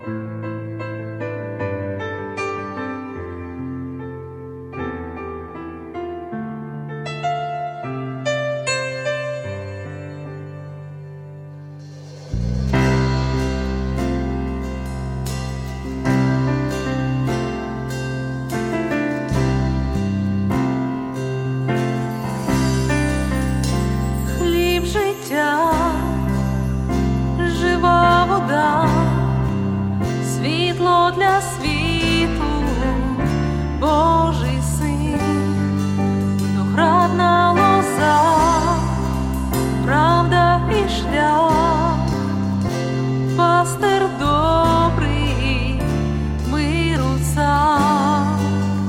Жива вода, світло для світу, Божий син, виноградна лоза, правда і шлях, пастир добрий, миру цар.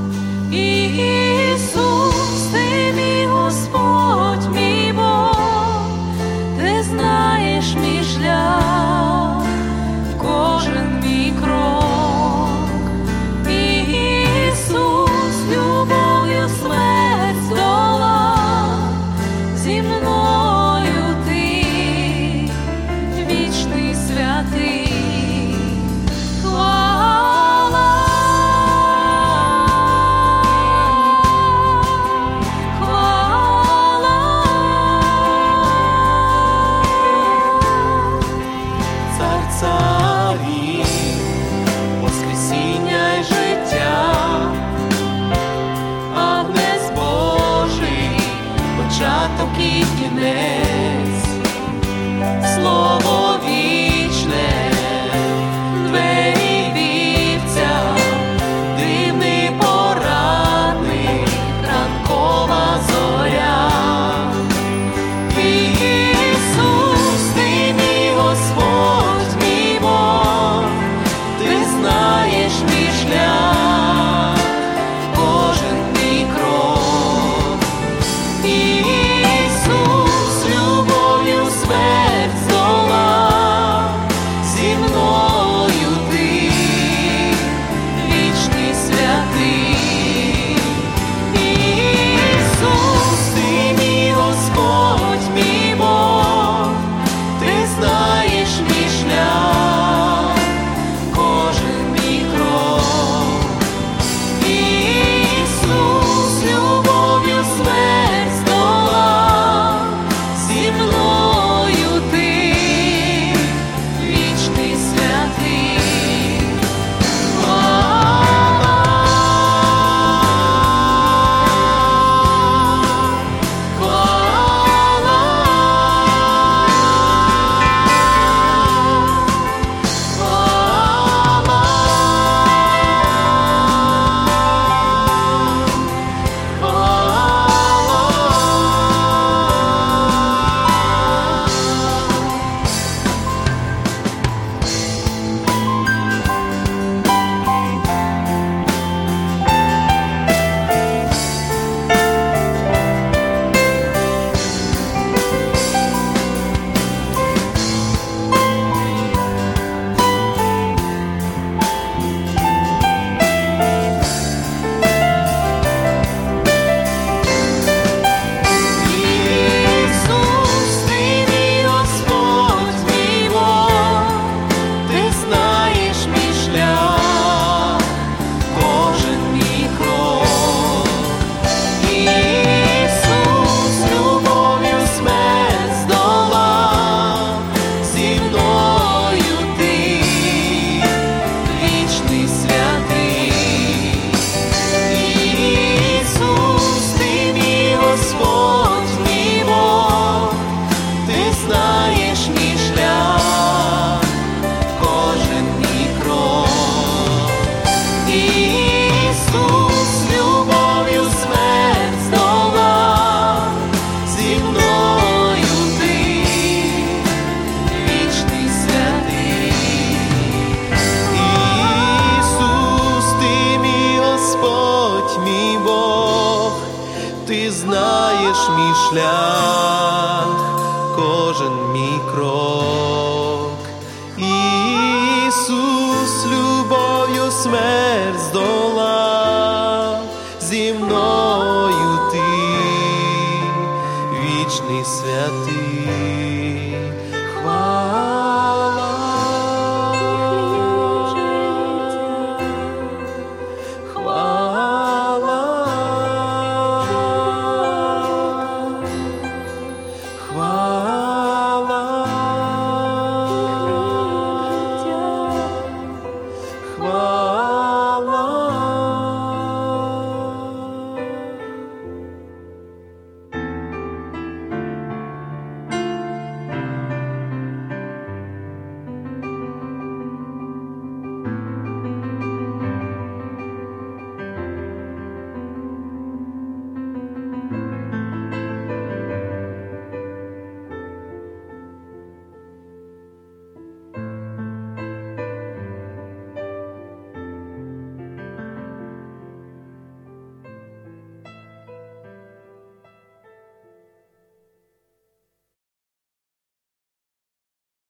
Ісус, ти мій Господь, мій Бог, ти знаєш мій шлях, кожен мій крок. Ісус, любов'ю смерть здолав, зі мною ти, вічний святий. Воскресіння й життя, Агнець Божий, початок і кінець, Слово вічне, двері вівця, дивний порадник, ранкова зоря. Ісус, ти мій Господь, мій Бог, ти знаєш мій шлях, кожен мій крок. Ісус, любов'ю смерть здолав, зі мною ти, вічний святий. Ісус, ти мій Господь, мій Бог, ти знаєш мій шлях, кожен мій крок. Ісус, любов'ю смерть здолав, зі мною ти, вічний святий. Ти знаєш мій шлях, кожен мій крок. Ісус, любов'ю смерть здолав,